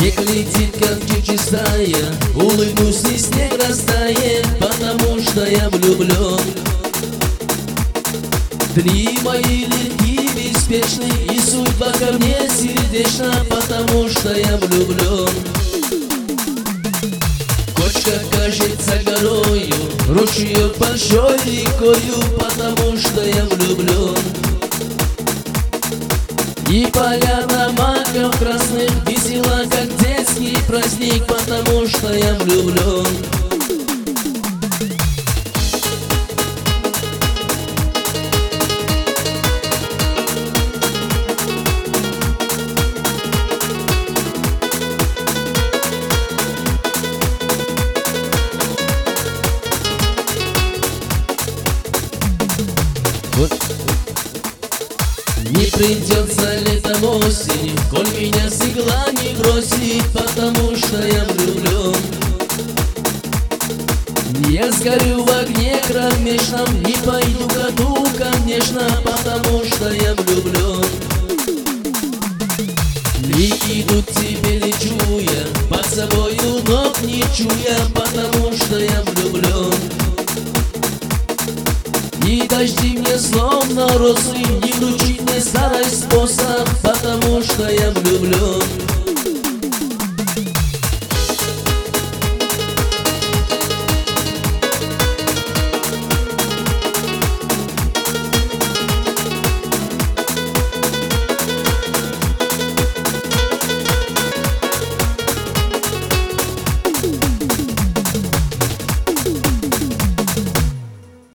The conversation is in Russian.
Снег летит, как чистая, улыбнусь, и снег растает, потому что я влюблен. Дни мои легкие, беспечны, и судьба ко мне сердечна, потому что я влюблен. Кочка кажется горою, ручеек большой рекою, потому что я влюблен. И поляна маков красных весела, как детский праздник, потому что я влюблен. Не придется летом осень, коль меня с игла не бросит, потому что я влюблен. Я сгорю в огне кромешном, не пойду к аду, конечно, потому что я влюблен. И иду к тебе, лечу я, под собою ног не чуя, потому что я влюблен. И дожди мне словно росы, не вручить мне старый способ, потому что я влюблен.